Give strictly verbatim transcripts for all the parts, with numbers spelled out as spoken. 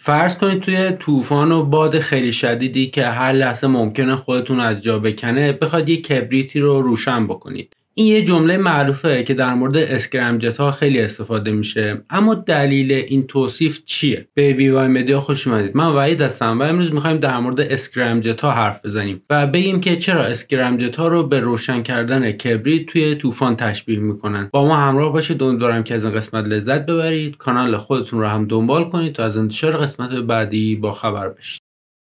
فرض کنید توی طوفان و باد خیلی شدیدی که هر لحظه ممکنه خودتون از جا بکنه بخواد یک کبریتی رو روشن بکنید. این یه جمله معروفه که در مورد اسکرمجت ها خیلی استفاده میشه، اما دلیل این توصیف چیه؟ به وی وای مدیا خوش اومدید. من وحید هستم و امروز میخوایم در مورد اسکرمجت ها حرف بزنیم و بگیم که چرا اسکرمجت ها رو به روشن کردن کبریت توی طوفان تشبیه میکنن. با ما همراه باشید، امیدوارم که از این قسمت لذت ببرید. کانال خودتون رو هم دنبال کنید تا از انتشار قسمت بعدی با خبر بشید.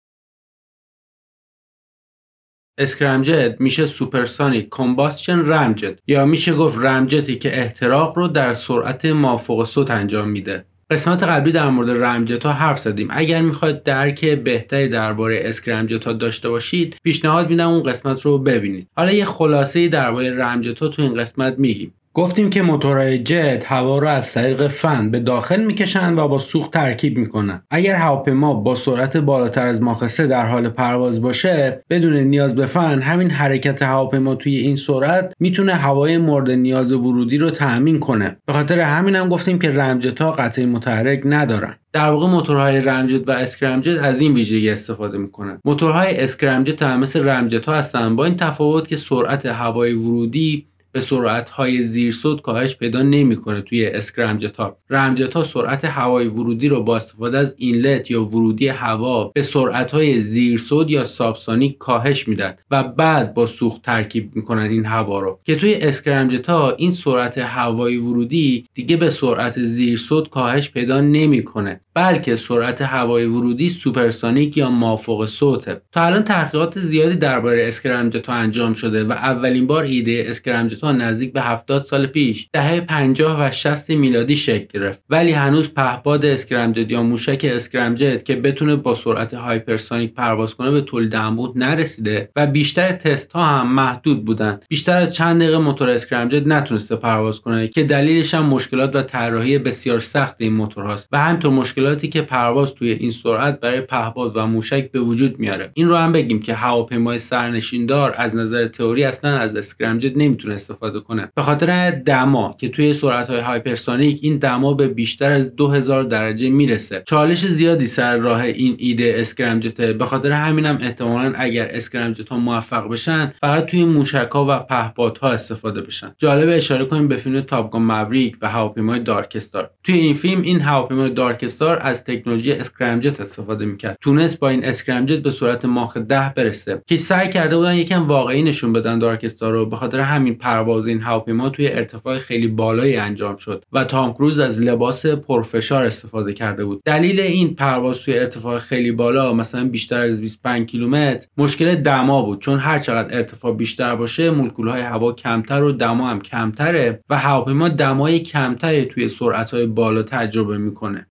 اسکرمجت میشه سوپرسونیک کامباستشن رمجت، یا میشه گفت رمجتی که احتراق رو در سرعت مافوق صوت انجام میده. قسمت قبلی در مورد رمجت ها حرف زدیم. اگر میخواید درک بهتری درباره اسکرمجت ها داشته باشید، پیشنهاد میدم اون قسمت رو ببینید. حالا یه خلاصه‌ای درباره رمجت ها تو این قسمت میگیم. گفتیم که موتورهای جت هوا رو از طریق فن به داخل میکشن و با سوخت ترکیب میکنن. اگر هواپیما با سرعت بالاتر از ماخ سه در حال پرواز باشه، بدون نیاز به فن، همین حرکت هواپیما توی این سرعت میتونه هوای مورد نیاز ورودی رو تأمین کنه. به خاطر همین هم گفتیم که رمجت ها قطعه متحرک ندارن. در واقع موتورهای رمجت و اسکرمجت از این ویژگی استفاده میکنن. موتورهای اسکرمجت هم مثل رمجت ها هستن، با این تفاوت که سرعت هوای ورودی به سرعت‌های زیرصد کاهش پیدا نمی‌کنه. توی اسکرمجت ها رمجت ها سرعت هوای ورودی رو با استفاده از اینلت یا ورودی هوا به سرعت‌های زیرصد یا سابسونیک کاهش میدن و بعد با سوخت ترکیب میکنن این هوا رو، که توی اسکرمجت ها این سرعت هوای ورودی دیگه به سرعت زیرصد کاهش پیدا نمی‌کنه، بلکه سرعت هوای ورودی سوپرسونیک یا مافوق صوته. تا الان تحقیقات زیادی درباره اسکرمجت ها انجام شده و اولین بار ایده اسکرمجت ها نزدیک به هفتاد سال پیش، دهه پنجاه و شصت میلادی شکل گرفت، ولی هنوز پهپاد اسکرمجت یا موشک اسکرمجت که بتونه با سرعت هایپرسونیک پرواز کنه به تولید انبوه نرسیده و بیشتر تست ها هم محدود بودن. بیشتر از چند دقیقه موتور اسکرمجت نتونسته پرواز کنه که دلیلش هم مشکلات و طراحی بسیار سخت این موتورهاست و همینطور مشکلاتی که پرواز توی این سرعت برای پهپاد و موشک به وجود میاره. این رو هم بگیم که هواپیمای سرنشیندار از نظر تئوری اصلا از اسکرمجت نمیتونه استفاده کنه، به خاطر دما که توی سرعت‌های هایپرسونیک این دما به بیشتر از دو هزار درجه میرسه. چالش زیادی سر راه این ایده اسکرمجته، به خاطر همینم احتمالاً اگر اسکرمجت ها موفق بشن فقط توی موشک‌ها و پهپادها استفاده بشن. جالب اشاره کنیم به فیلم تاپ گان موریک و هواپیمای دارک استار. توی این فیلم این هواپیمای دارک استار از تکنولوژی اسکرمجت استفاده میکرد. تونست با این اسکرمجت به سرعت ماخ ده برسه که سعی کرده بودن یکم واقعی نشون بدن دارک استار رو. به خاطر همین پرواز این هواپیما توی ارتفاع خیلی بالایی انجام شد و تام کروز از لباس پرفشار استفاده کرده بود. دلیل این پرواز توی ارتفاع خیلی بالا، مثلا بیشتر از بیست و پنج کیلومتر، مشکل دما بود، چون هر چقدر ارتفاع بیشتر باشه مولکول‌های هوا کمتر و دما هم کمتره و هواپیما دمای کمتری توی سرعت‌های بالا تجربه میکنه.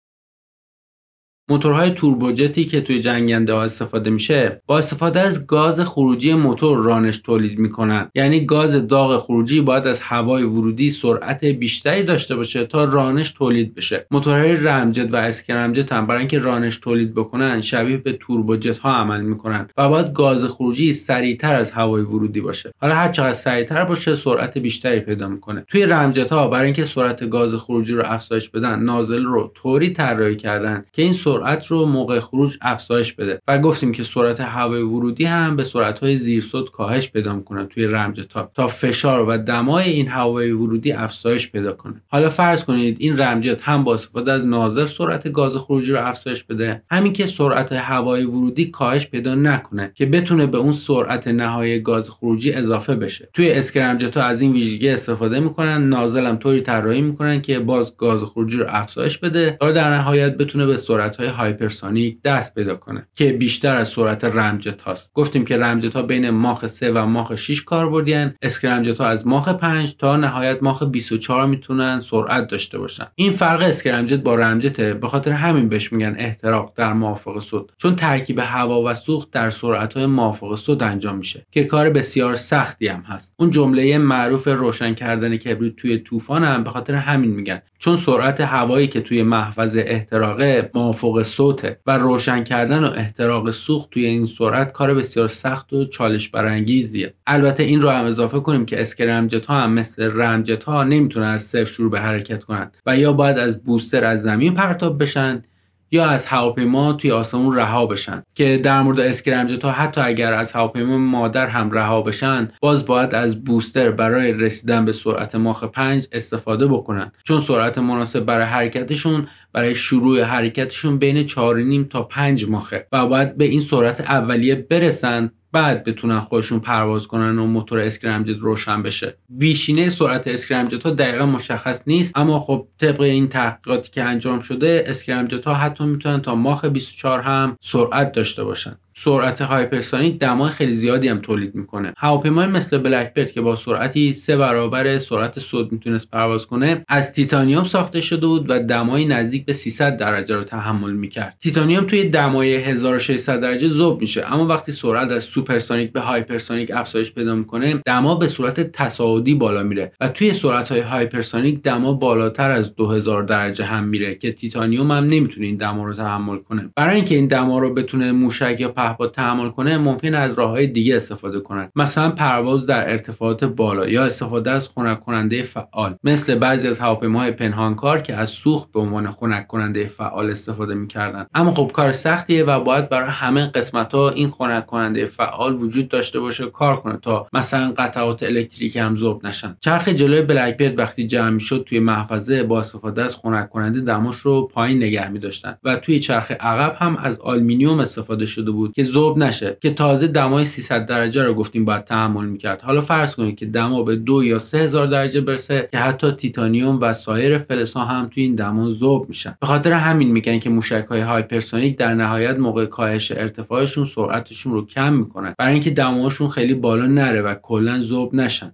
موتورهای توربوجتی که توی جنگنده ها استفاده میشه، با استفاده از گاز خروجی موتور رانش تولید میکنن. یعنی گاز داغ خروجی باید از هوای ورودی سرعت بیشتری داشته باشه تا رانش تولید بشه. موتورهای رمجت و اسکرمجت هم برای اینکه رانش تولید بکنن شبیه به توربوجت ها عمل میکنن و باید گاز خروجی سریعتر از هوای ورودی باشه. حالا هر چقدر سریعتر باشه سرعت بیشتری پیدا میکنه. توی رمجت ها برای اینکه سرعت گاز خروجی رو افزایش بدن، نازل رو طوری طراحی کردن که این سرعت رو موقع خروج افزایش بده و گفتیم که سرعت هوای ورودی هم به سرعت‌های زیرصد کاهش پیدا می‌کنه توی رمجت ها تا فشار و دمای این هوای ورودی افزایش پیدا کنه. حالا فرض کنید این رمجت هم با استفاده از نازل سرعت گاز خروجی رو افزایش بده، همین که سرعت هوای ورودی کاهش پیدا نکنه که بتونه به اون سرعت نهایی گاز خروجی اضافه بشه. توی اسکرمجت ها از این ویژگی استفاده می‌کنن، نازل هم طوری طراحی می‌کنن که باز گاز خروجی رو افزایش بده تا در نهایت بتونه به سرعت‌های هایپرسونیک دست پیدا کنه که بیشتر از سرعت رمجت هاست. گفتیم که رمجت ها بین ماخ سه و ماخ شش کاربردین، اسکرمجت ها از ماخ پنج تا نهایت ماخ بیست و چهار میتونن سرعت داشته باشن. این فرق اسکرمجت با رمجته، به خاطر همین بهش میگن احتراق در مافوق صوت، چون ترکیب هوا و سوخت در سرعت های مافوق صوت انجام میشه که کار بسیار سختی هم هست. اون جمله معروف روشن کردن کبریت توی طوفان هم به خاطر همین میگن، چون سرعت هوایی که توی محفظ احتراقه مافوق صوته و روشن کردن و احتراق سوخت توی این سرعت کار بسیار سخت و چالش برانگیزیه. البته این رو هم اضافه کنیم که اسکرمجت ها هم مثل رمجت ها نمیتونن از صفر شروع به حرکت کنن و یا باید از بوستر از زمین پرتاب بشن یا از هواپیما توی آسمون رها بشن، که در مورد اسکرمجت ها حتی اگر از هواپیما مادر هم رها بشن باز باید از بوستر برای رسیدن به سرعت ماخ پنج استفاده بکنن، چون سرعت مناسب برای حرکتشون برای شروع حرکتشون بین چهار و نیم تا پنج ماخه و باید به این سرعت اولیه برسن بعد بتونن خودشون پرواز کنن و موتور اسکرمجت روشن بشه. بیشینه سرعت اسکرمجت ها دقیقا مشخص نیست، اما خب طبق این تحقیقاتی که انجام شده اسکرمجت ها حتی میتونن تا ماخ بیست و چهار هم سرعت داشته باشن. سرعت هایپرسونیک دمای خیلی زیادی هم تولید میکنه. هواپیمای مثل بلکبرد که با سرعتی سه برابر سرعت صوت میتونست پرواز کنه از تیتانیوم ساخته شده بود و دمای نزدیک به سیصد درجه رو تحمل میکرد. تیتانیوم توی دمای هزار و ششصد درجه ذوب میشه، اما وقتی سرعت از سوپرسونیک به هایپرسونیک افزایش پیدا میکنه دما به صورت تصاعدی بالا میره و توی سرعت‌های هایپرسونیک دما بالاتر از دو هزار درجه هم میره که تیتانیوم هم نمیتونه این دما رو تحمل کنه. برای اینکه این دما رو بتونه موشک یا پهپاد تحمل کنه ممکن از راههای دیگه استفاده کنن، مثلا پرواز در ارتفاعات بالا یا استفاده از خنک کننده فعال، مثل بعضی از هواپیماهای پنهانکار که از سوخت به عنوان خنک کننده فعال استفاده میکردن. اما خب کار سختیه و باید برای همه قسمت‌ها این خنک کننده فعال وجود داشته باشه کار کنه تا مثلا قطعات الکتریکی هم ذوب نشن. چرخ جلوی بلکبرد وقتی جمع میشد توی محفظه با استفاده از خنک کننده دماش رو پایین نگه می‌داشتن و توی چرخ عقب هم از آلومینیوم استفاده شده بود که ذوب نشه، که تازه دمای سیصد درجه رو گفتیم باید تحمل میکرد. حالا فرض کنید که دما به دو یا سه هزار درجه برسه که حتی تیتانیوم و سایر فلزها هم توی این دما ذوب میشن. به خاطر همین میگن که موشک‌های هایپرسونیک در نهایت موقع کاهش ارتفاعشون سرعتشون رو کم میکنن برای اینکه دماشون خیلی بالا نره و کلا ذوب نشن.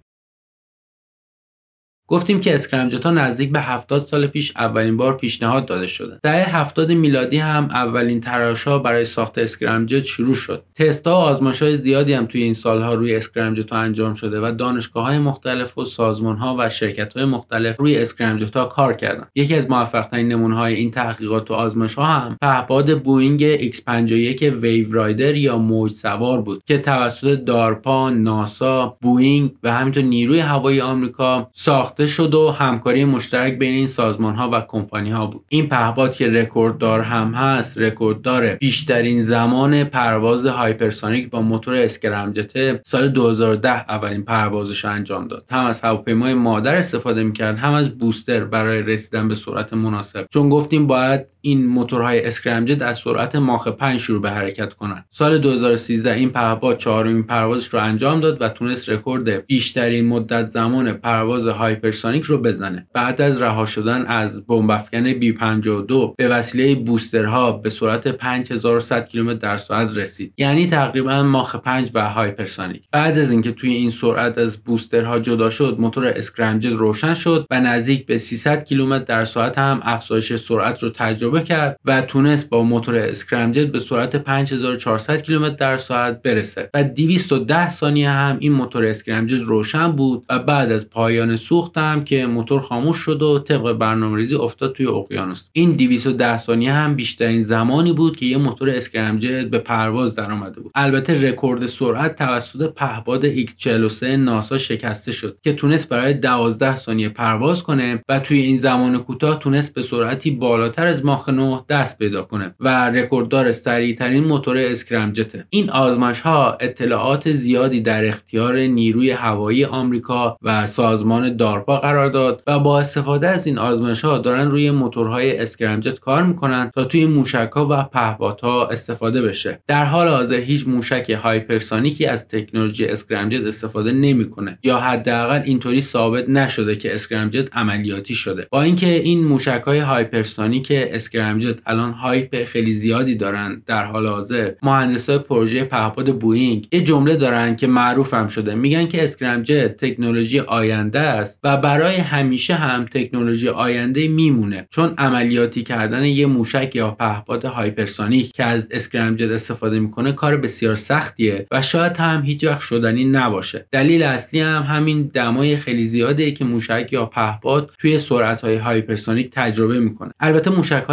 گفتیم که اسکرمجت ها نزدیک به هفتاد سال پیش اولین بار پیشنهاد داده شده. دهه هفتاد میلادی هم اولین تلاش‌ها برای ساخت اسکرمجت شروع شد. تست‌ها و آزمایش‌های زیادی هم توی این سال‌ها روی اسکرمجت ها انجام شده و دانشگاه‌های مختلف و سازمان‌ها و شرکت‌های مختلف روی اسکرمجت ها کار کردن. یکی از موفق‌ترین نمونه‌های این تحقیقات و آزمایش‌ها هم پهپاد بوئینگ ایکس پنجاه و یک ویو رایدر یا موج سوار بود که توسط دارپا، ناسا، بوئینگ و همینطور نیروی هوایی آمریکا ساخت شد و همکاری مشترک بین این سازمان‌ها و کمپانی‌ها بود. این پهپاد که رکورددار هم هست، رکورددار بیشترین زمان پرواز هایپرسونیک با موتور اسکرمجت، سال دو هزار و ده اولین پروازش رو انجام داد. هم از هواپیمای مادر استفاده می‌کرد، هم از بوستر برای رسیدن به سرعت مناسب. چون گفتیم باید این موتورهای اسکرمجت از سرعت ماخ پنج شروع به حرکت کنن. سال دو هزار و سیزده این پهپاد چهارمین پروازش رو انجام داد و تونست رکورد بیشترین مدت زمان پرواز هایپرسونیک رو بزنه. بعد از رها شدن از بمب افکن بی پنجاه و دو به وسیله بوسترها به سرعت پنج هزار و صد کیلومتر در ساعت رسید، یعنی تقریبا ماخ پنج و هایپرسونیک. بعد از اینکه توی این سرعت از بوسترها جدا شد موتور اسکرمجت روشن شد و نزدیک به سیصد کیلومتر در ساعت هم افزایش سرعت رو تجربه کرد و تونست با موتور اسکرمجت به سرعت پنج هزار و چهارصد کیلومتر در ساعت برسه و دویست و ده ثانیه هم این موتور اسکرمجت روشن بود و بعد از پایان سوخت هم که موتور خاموش شد و طبق برنامه‌ریزی افتاد توی اقیانوس. این دویست و ده ثانیه هم بیشترین زمانی بود که یه موتور اسکرمجت به پرواز در اومده بود. البته رکورد سرعت توسط پهپاد ایکس چهل و سه ناسا شکسته شد که تونست برای دوازده ثانیه پرواز کنه و توی این زمان کوتاه تونست به سرعتی بالاتر از ماخ نه دست پیدا کنه و رکورددار سریعترین موتور اسکرمجت. این آزمایش‌ها اطلاعات زیادی در اختیار نیروی هوایی آمریکا و سازمان دارپا قرار داد و با استفاده از این آزمایش‌ها دارن روی موتورهای اسکرمجت کار میکنن تا توی موشک‌ها و پهپادها استفاده بشه. در حال حاضر هیچ موشک هایپرسونیکی از تکنولوژی اسکرمجت استفاده نمیکنه یا حداقل اینطوری ثابت نشده که اسکرمجت عملیاتی شده. با اینکه این موشک‌های هایپرسونیک اسکرمجت الان هایپ خیلی زیادی دارن، در حال حاضر مهندسای پروژه پهپاد بوئینگ یه جمله دارن که معروف هم شده، میگن که اسکرمجت تکنولوژی آینده است و برای همیشه هم تکنولوژی آینده میمونه، چون عملیاتی کردن یه موشک یا پهپاد هایپرسونیک که از اسکرمجت استفاده میکنه کار بسیار سختیه و شاید هم هیچ وقت شدنی نباشه. دلیل اصلی هم همین دمای خیلی زیادیه که موشک یا پهپاد توی سرعت‌های هایپرسونیک تجربه میکنه. البته موشک‌های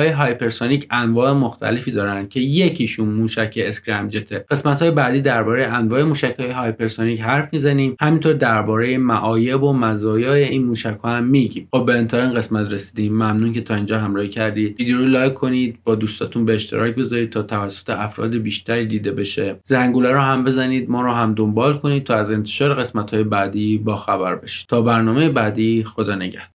موشک‌های هایپرسونیک انواع مختلفی دارن که یکیشون موشک اسکرمجته. قسمت‌های بعدی درباره انواع موشک‌های هایپرسونیک حرف میزنیم، همینطور درباره معایب و مزایای این موشک‌ها هم میگیم. خب به انتهای این قسمت رسیدیم. ممنون که تا اینجا همراهی کردید. ویدیو رو لایک کنید، با دوستاتون به اشتراک بذارید تا توسط افراد بیشتری دیده بشه. زنگوله رو هم بزنید، ما رو هم دنبال کنید تا از انتشار قسمت‌های بعدی با خبر بشید. تا برنامه بعدی، خدا نگهدار.